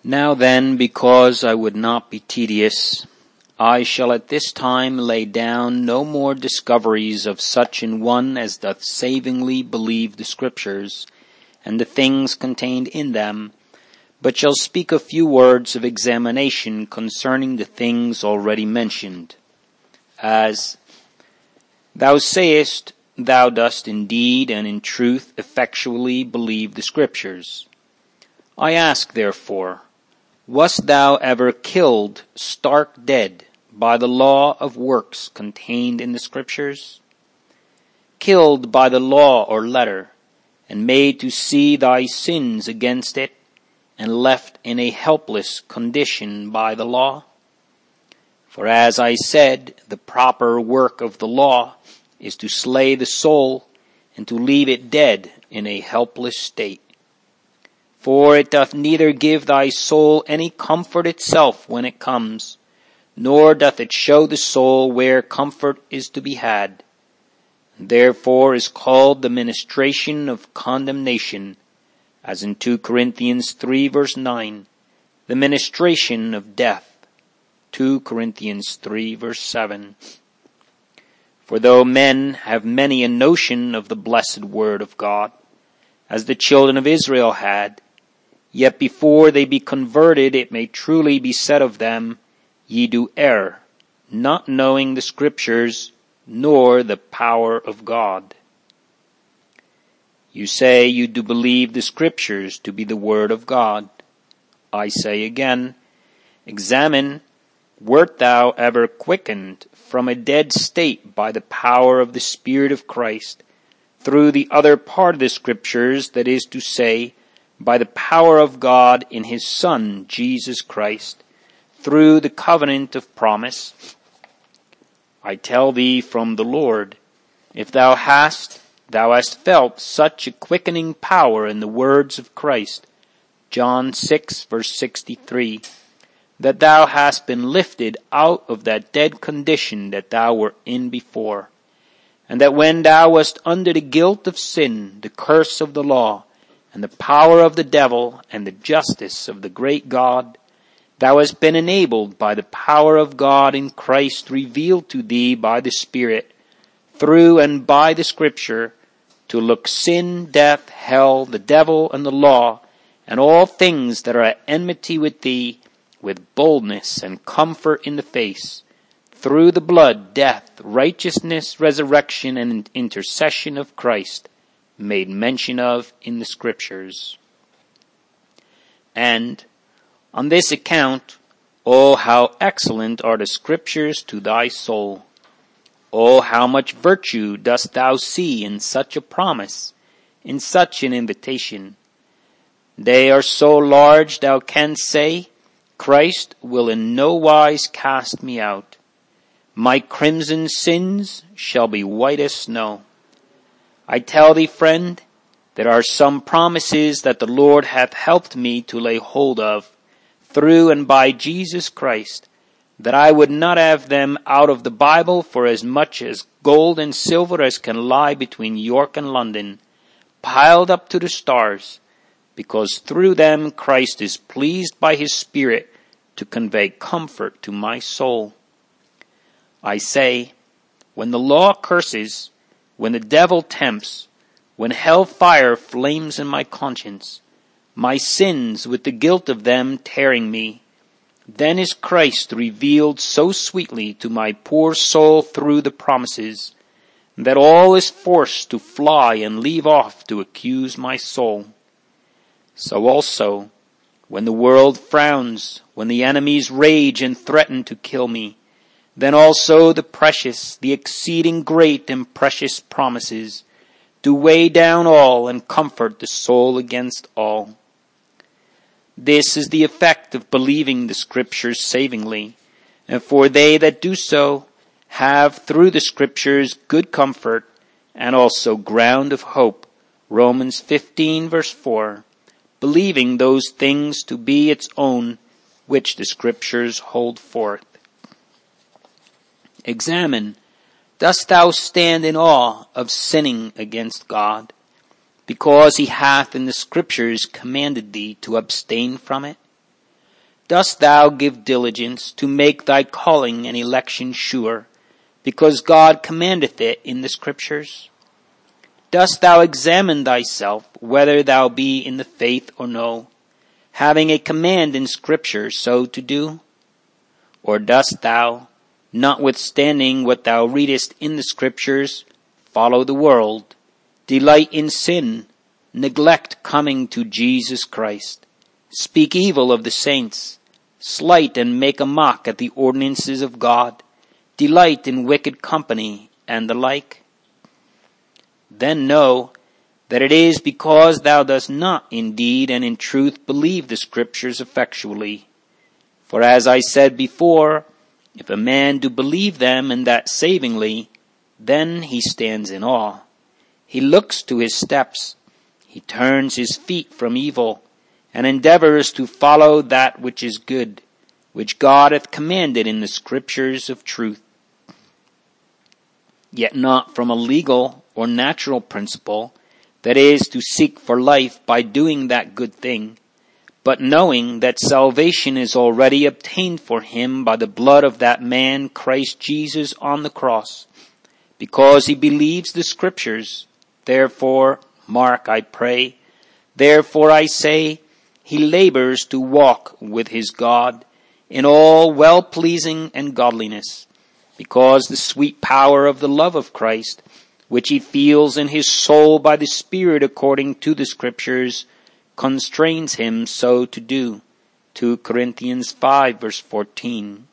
Now then, because I would not be tedious, I shall at this time lay down no more discoveries of such an one as doth savingly believe the Scriptures, and the things contained in them, but shall speak a few words of examination concerning the things already mentioned. As, thou sayest, thou dost indeed and in truth effectually believe the Scriptures. I ask therefore, wast thou ever killed stark dead by the law of works contained in the Scriptures? Killed by the law or letter, and made to see thy sins against it, and left in a helpless condition by the law? For as I said, the proper work of the law is to slay the soul, and to leave it dead in a helpless state. For it doth neither give thy soul any comfort itself when it comes, nor doth it show the soul where comfort is to be had. Therefore is called the ministration of condemnation, as in 2 Corinthians 3 verse 9, the ministration of death, 2 Corinthians 3 verse 7. For though men have many a notion of the blessed word of God, as the children of Israel had, yet before they be converted it may truly be said of them, Ye do err, not knowing the Scriptures, nor the power of God. You say you do believe the Scriptures to be the word of God. I say again, examine, wert thou ever quickened from a dead state by the power of the Spirit of Christ, through the other part of the Scriptures, that is to say, by the power of God in his Son, Jesus Christ, through the covenant of promise? I tell thee from the Lord, if thou hast felt such a quickening power in the words of Christ, John 6 verse 63, that thou hast been lifted out of that dead condition that thou wert in before, and that when thou wast under the guilt of sin, the curse of the law, and the power of the devil, and the justice of the great God, thou hast been enabled by the power of God in Christ revealed to thee by the Spirit, through and by the Scripture, to look sin, death, hell, the devil, and the law, and all things that are at enmity with thee, with boldness and comfort in the face, through the blood, death, righteousness, resurrection, and intercession of Christ, made mention of in the Scriptures. And on this account, oh, how excellent are the Scriptures to thy soul! Oh, how much virtue dost thou see in such a promise, in such an invitation! They are so large thou canst say, Christ will in no wise cast me out. My crimson sins shall be white as snow. I tell thee, friend, there are some promises that the Lord hath helped me to lay hold of, through and by Jesus Christ, that I would not have them out of the Bible for as much as gold and silver as can lie between York and London, piled up to the stars, because through them Christ is pleased by his Spirit to convey comfort to my soul. I say, when the law curses, when the devil tempts, when hell fire flames in my conscience, my sins with the guilt of them tearing me, then is Christ revealed so sweetly to my poor soul through the promises, that all is forced to fly and leave off to accuse my soul. So also, when the world frowns, when the enemies rage and threaten to kill me, then also the precious, the exceeding great and precious promises do weigh down all and comfort the soul against all. This is the effect of believing the Scriptures savingly, and for they that do so have through the Scriptures good comfort and also ground of hope, Romans 15 verse 4, believing those things to be its own which the Scriptures hold forth. Examine, dost thou stand in awe of sinning against God, because he hath in the Scriptures commanded thee to abstain from it? Dost thou give diligence to make thy calling and election sure, because God commandeth it in the Scriptures? Dost thou examine thyself whether thou be in the faith or no, having a command in Scripture so to do? Or dost thou, notwithstanding what thou readest in the Scriptures, follow the world, delight in sin, neglect coming to Jesus Christ, speak evil of the saints, slight and make a mock at the ordinances of God, delight in wicked company, and the like? Then know that it is because thou dost not indeed and in truth believe the Scriptures effectually. For as I said before, if a man do believe them, and that savingly, then he stands in awe. He looks to his steps, he turns his feet from evil, and endeavors to follow that which is good, which God hath commanded in the Scriptures of truth. Yet not from a legal or natural principle, that is, to seek for life by doing that good thing, but knowing that salvation is already obtained for him by the blood of that man Christ Jesus on the cross, because he believes the Scriptures. Therefore, mark, I pray, therefore I say, he labors to walk with his God in all well-pleasing and godliness, because the sweet power of the love of Christ, which he feels in his soul by the Spirit according to the Scriptures, constrains him so to do. 2 Corinthians 5 verse 14.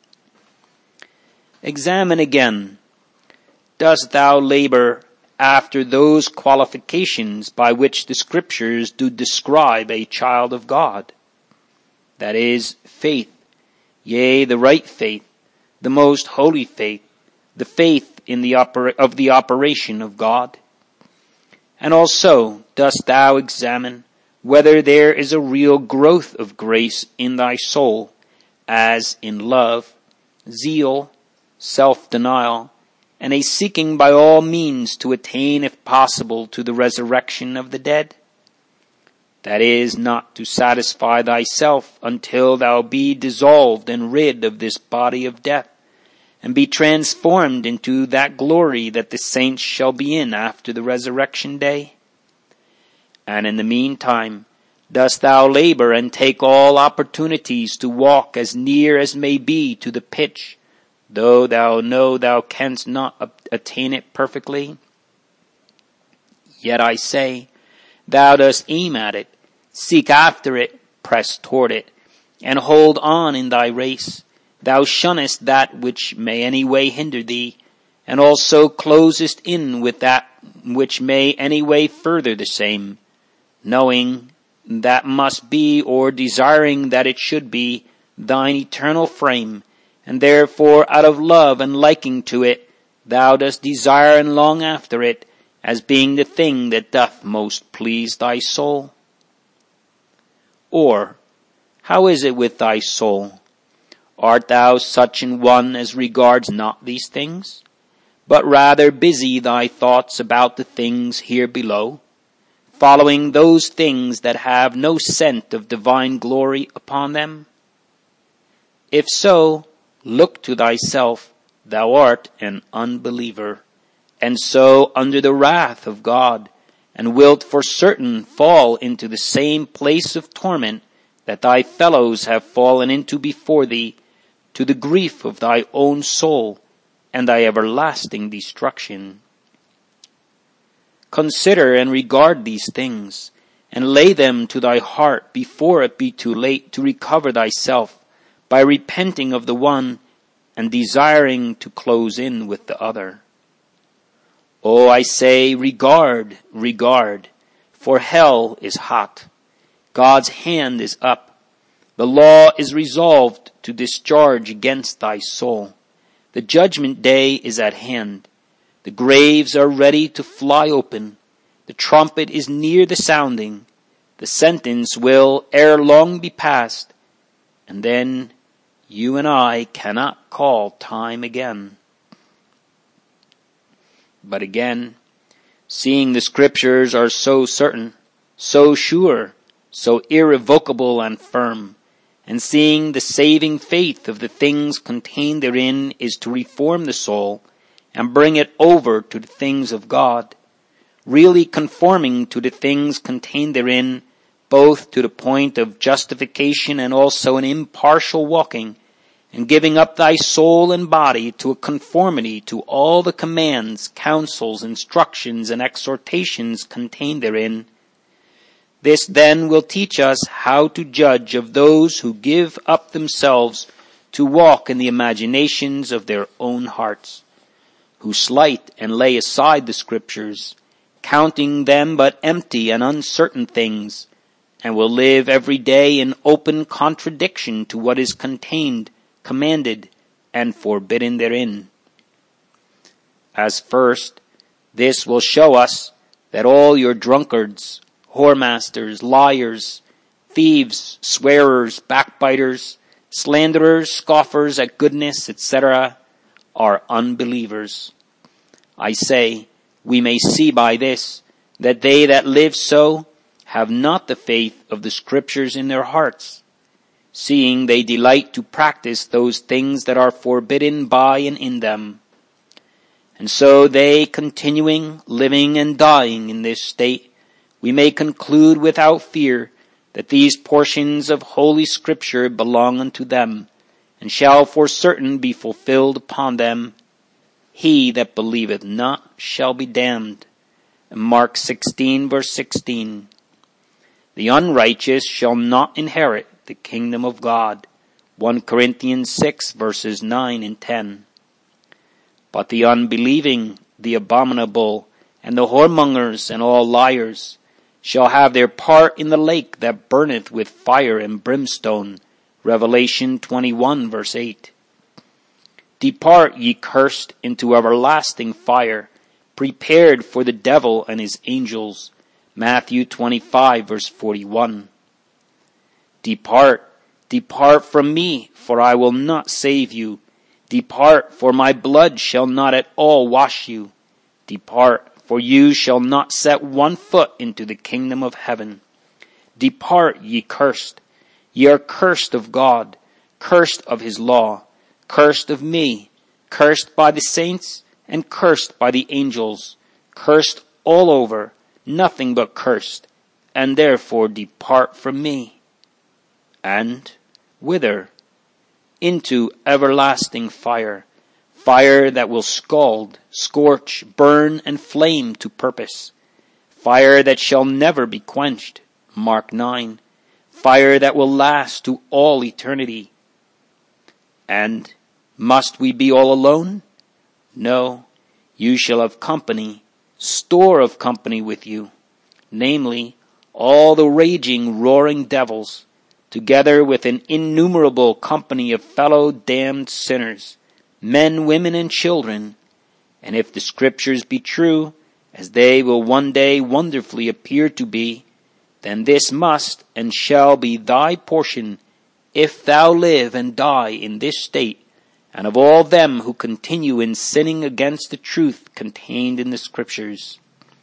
Examine again. Dost thou labor after those qualifications by which the Scriptures do describe a child of God? That is, faith, yea, the right faith, the most holy faith, the faith in the operation of God. And also, dost thou examine whether there is a real growth of grace in thy soul, as in love, zeal, self-denial, and a seeking by all means to attain, if possible, to the resurrection of the dead? That is, not to satisfy thyself until thou be dissolved and rid of this body of death, and be transformed into that glory that the saints shall be in after the resurrection day? And in the meantime, dost thou labor and take all opportunities to walk as near as may be to the pitch, though thou know thou canst not attain it perfectly? Yet I say, thou dost aim at it, seek after it, press toward it, and hold on in thy race. Thou shunnest that which may any way hinder thee, and also closest in with that which may any way further the same, knowing that must be, or desiring that it should be, thine eternal frame, and therefore out of love and liking to it, thou dost desire and long after it, as being the thing that doth most please thy soul. Or, how is it with thy soul? Art thou such an one as regards not these things, but rather busy thy thoughts about the things here below, following those things that have no scent of divine glory upon them? If so, look to thyself, thou art an unbeliever, and so under the wrath of God, and wilt for certain fall into the same place of torment that thy fellows have fallen into before thee, to the grief of thy own soul and thy everlasting destruction. Consider and regard these things, and lay them to thy heart before it be too late to recover thyself, by repenting of the one and desiring to close in with the other. Oh, I say, regard, regard, for hell is hot. God's hand is up. The law is resolved to discharge against thy soul. The judgment day is at hand. The graves are ready to fly open. The trumpet is near the sounding. The sentence will ere long be passed. And then you and I cannot call time again. But again, seeing the Scriptures are so certain, so sure, so irrevocable and firm, and seeing the saving faith of the things contained therein is to reform the soul and bring it over to the things of God, really conforming to the things contained therein, both to the point of justification and also an impartial walking, and giving up thy soul and body to a conformity to all the commands, counsels, instructions, and exhortations contained therein. This then will teach us how to judge of those who give up themselves to walk in the imaginations of their own hearts, who slight and lay aside the Scriptures, counting them but empty and uncertain things, and will live every day in open contradiction to what is contained, commanded, and forbidden therein. As first, this will show us that all your drunkards, whoremasters, liars, thieves, swearers, backbiters, slanderers, scoffers at goodness, etc., are unbelievers. I say, we may see by this that they that live so have not the faith of the Scriptures in their hearts, seeing they delight to practice those things that are forbidden by and in them. And so they, continuing, living, and dying in this state, we may conclude without fear that these portions of Holy Scripture belong unto them, and shall for certain be fulfilled upon them. He that believeth not shall be damned. Mark 16, verse 16. The unrighteous shall not inherit the kingdom of God. 1 Corinthians 6, verses 9 and 10. But the unbelieving, the abominable, and the whoremongers, and all liars, shall have their part in the lake that burneth with fire and brimstone. Revelation 21, verse 8. Depart, ye cursed, into everlasting fire, prepared for the devil and his angels. Matthew 25, verse 41. Depart, depart from me, for I will not save you. Depart, for my blood shall not at all wash you. Depart, for you shall not set one foot into the kingdom of heaven. Depart, ye cursed. Ye are cursed of God, cursed of his law, cursed of me, cursed by the saints, and cursed by the angels, cursed all over, nothing but cursed, and therefore depart from me. And whither? Into everlasting fire, fire that will scald, scorch, burn, and flame to purpose, fire that shall never be quenched. Mark 9. Fire that will last to all eternity. And must we be all alone? No, you shall have company, store of company with you, namely, all the raging, roaring devils, together with an innumerable company of fellow damned sinners, men, women, and children. And if the Scriptures be true, as they will one day wonderfully appear to be, then this must and shall be thy portion, if thou live and die in this state, and of all them who continue in sinning against the truth contained in the Scriptures.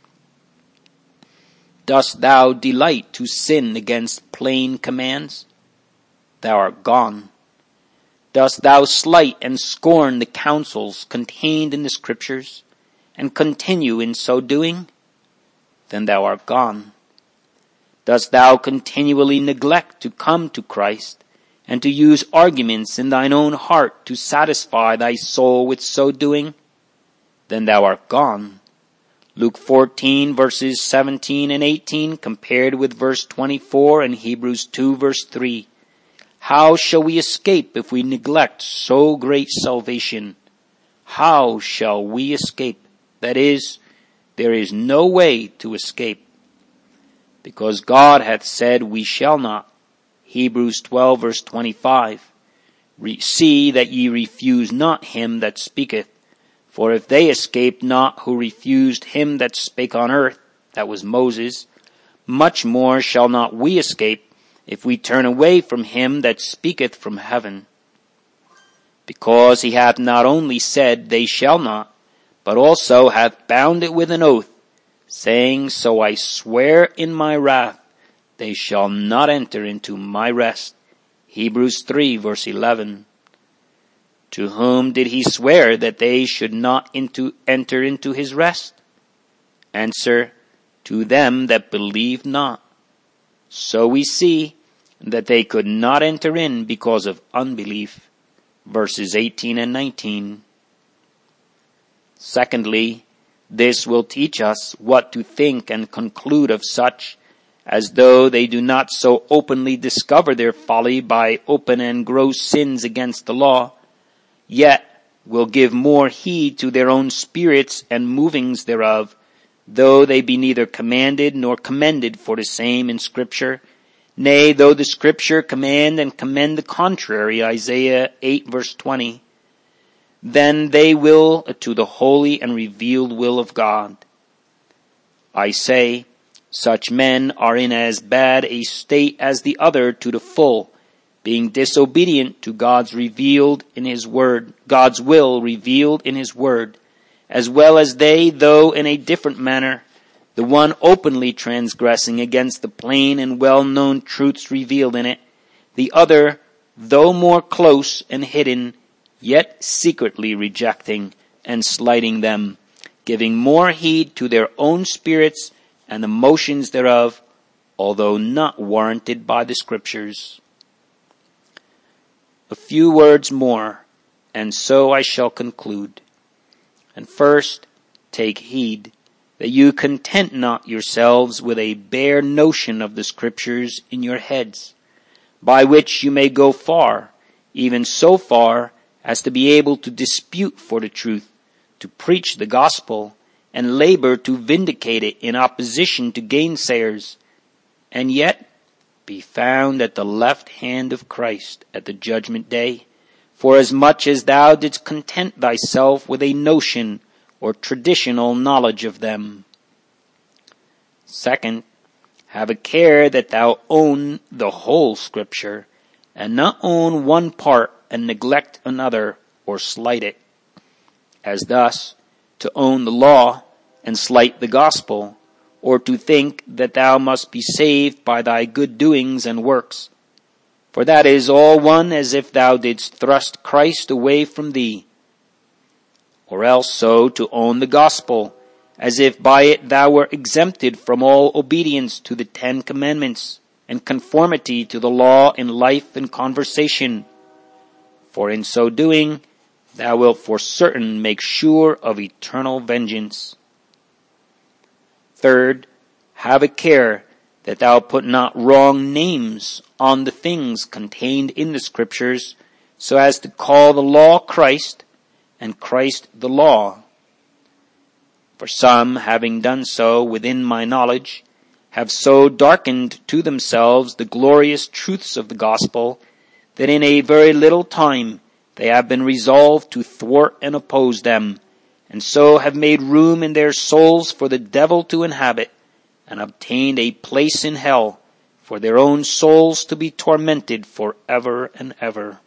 Dost thou delight to sin against plain commands? Thou art gone. Dost thou slight and scorn the counsels contained in the Scriptures, and continue in so doing? Then thou art gone. Dost thou continually neglect to come to Christ, and to use arguments in thine own heart to satisfy thy soul with so doing? Then thou art gone. Luke 14, verses 17 and 18, compared with verse 24 and Hebrews 2, verse 3. How shall we escape if we neglect so great salvation? How shall we escape? That is, there is no way to escape. Because God hath said we shall not. Hebrews 12, verse 25. See that ye refuse not him that speaketh. For if they escaped not who refused him that spake on earth, that was Moses, much more shall not we escape, if we turn away from him that speaketh from heaven. Because he hath not only said they shall not, but also hath bound it with an oath, saying, So I swear in my wrath, they shall not enter into my rest, Hebrews 3 verse 11. To whom did he swear that they should not enter into his rest? Answer, to them that believed not. So we see that they could not enter in because of unbelief. Verses 18 and 19. Secondly, this will teach us what to think and conclude of such as though they do not so openly discover their folly by open and gross sins against the law, yet will give more heed to their own spirits and movings thereof, though they be neither commanded nor commended for the same in Scripture. Nay, though the Scripture command and commend the contrary, Isaiah 8 verse 20, then they will to the holy and revealed will of God. I say, such men are in as bad a state as the other to the full, being disobedient to God's will revealed in His Word, as well as they, though in a different manner, the one openly transgressing against the plain and well-known truths revealed in it, the other, though more close and hidden, yet secretly rejecting and slighting them, giving more heed to their own spirits and the motions thereof, although not warranted by the Scriptures. A few words more, and so I shall conclude. And first, take heed that you content not yourselves with a bare notion of the Scriptures in your heads, by which you may go far, even so far as to be able to dispute for the truth, to preach the gospel, and labor to vindicate it in opposition to gainsayers, and yet be found at the left hand of Christ at the judgment day, forasmuch as thou didst content thyself with a notion or traditional knowledge of them. Second, have a care that thou own the whole Scripture, and not own one part and neglect another or slight it, as thus to own the law and slight the gospel, or to think that thou must be saved by thy good doings and works. For that is all one as if thou didst thrust Christ away from thee. Or else so to own the gospel, as if by it thou were exempted from all obedience to the 10 Commandments, and conformity to the law in life and conversation. For in so doing, thou wilt for certain make sure of eternal vengeance. Third, have a care that thou put not wrong names on the things contained in the Scriptures, so as to call the law Christ, and Christ the law. For some, having done so within my knowledge, have so darkened to themselves the glorious truths of the gospel, that in a very little time they have been resolved to thwart and oppose them, and so have made room in their souls for the devil to inhabit, and obtained a place in hell for their own souls to be tormented for ever and ever.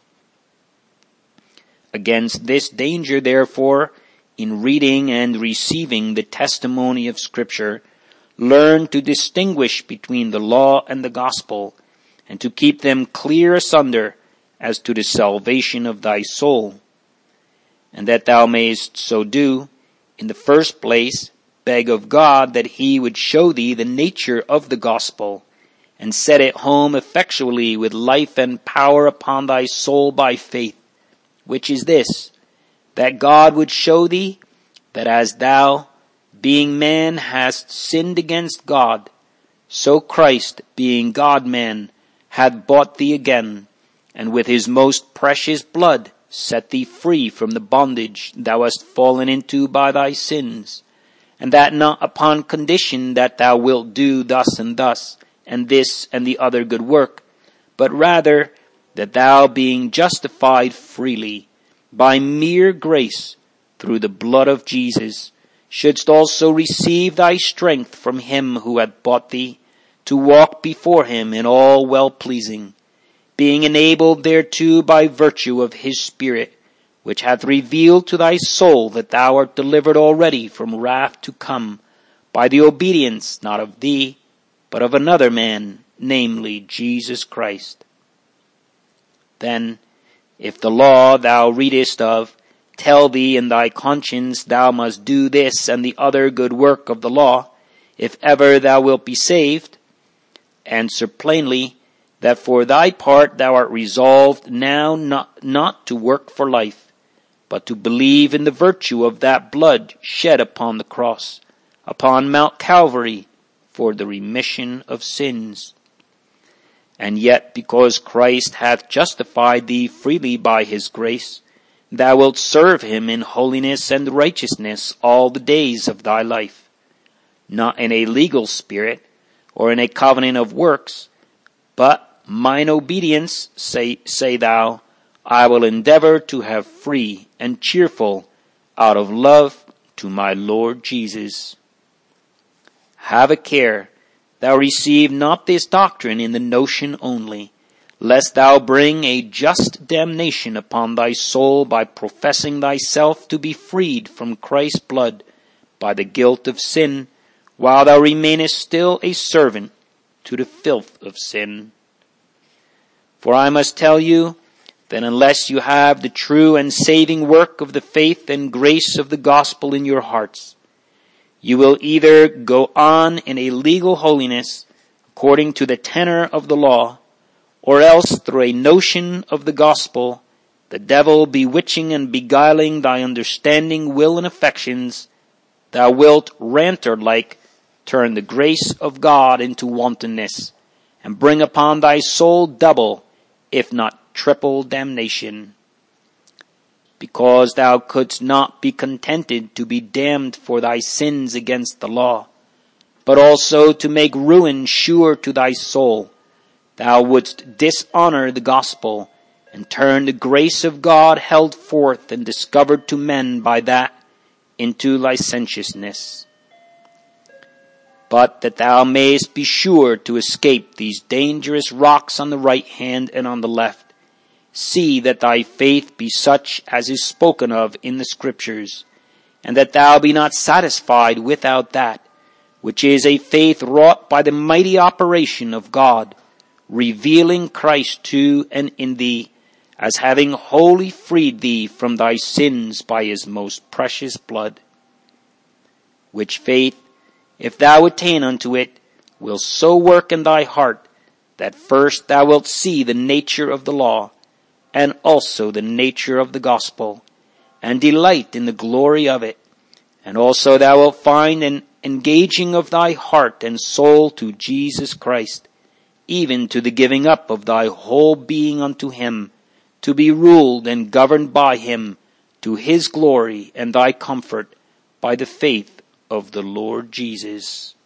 Against this danger, therefore, in reading and receiving the testimony of Scripture, learn to distinguish between the law and the gospel, and to keep them clear asunder as to the salvation of thy soul. And that thou mayest so do, in the first place, beg of God that He would show thee the nature of the gospel, and set it home effectually with life and power upon thy soul by faith, which is this, that God would show thee that as thou, being man, hast sinned against God, so Christ, being God-man, hath bought thee again, and with His most precious blood set thee free from the bondage thou hast fallen into by thy sins, and that not upon condition that thou wilt do thus and thus, and this and the other good work, but rather that thou, being justified freely, by mere grace, through the blood of Jesus, shouldst also receive thy strength from Him who hath bought thee, to walk before Him in all well-pleasing, being enabled thereto by virtue of His Spirit, which hath revealed to thy soul that thou art delivered already from wrath to come, by the obedience not of thee, but of another man, namely Jesus Christ. Then, if the law thou readest of tell thee in thy conscience thou must do this and the other good work of the law, if ever thou wilt be saved, answer plainly that for thy part thou art resolved now not to work for life, but to believe in the virtue of that blood shed upon the cross, upon Mount Calvary, for the remission of sins. And yet, because Christ hath justified thee freely by his grace, thou wilt serve him in holiness and righteousness all the days of thy life, not in a legal spirit, or in a covenant of works, but mine obedience, say thou, I will endeavor to have free and cheerful out of love to my Lord Jesus. Have a care thou receive not this doctrine in the notion only, lest thou bring a just damnation upon thy soul by professing thyself to be freed from Christ's blood by the guilt of sin, while thou remainest still a servant to the filth of sin. For I must tell you that unless you have the true and saving work of the faith and grace of the gospel in your hearts, you will either go on in a legal holiness according to the tenor of the law, or else through a notion of the gospel, the devil bewitching and beguiling thy understanding, will, and affections, thou wilt ranter-like turn the grace of God into wantonness, and bring upon thy soul double, if not triple damnation. Because thou couldst not be contented to be damned for thy sins against the law, but also to make ruin sure to thy soul, thou wouldst dishonor the gospel, and turn the grace of God held forth and discovered to men by that into licentiousness. But that thou mayest be sure to escape these dangerous rocks on the right hand and on the left, see that thy faith be such as is spoken of in the Scriptures, and that thou be not satisfied without that, which is a faith wrought by the mighty operation of God, revealing Christ to and in thee, as having wholly freed thee from thy sins by his most precious blood. Which faith, if thou attain unto it, will so work in thy heart, that first thou wilt see the nature of the law, and also the nature of the gospel, and delight in the glory of it. And also thou wilt find an engaging of thy heart and soul to Jesus Christ, even to the giving up of thy whole being unto him, to be ruled and governed by him, to his glory and thy comfort, by the faith of the Lord Jesus.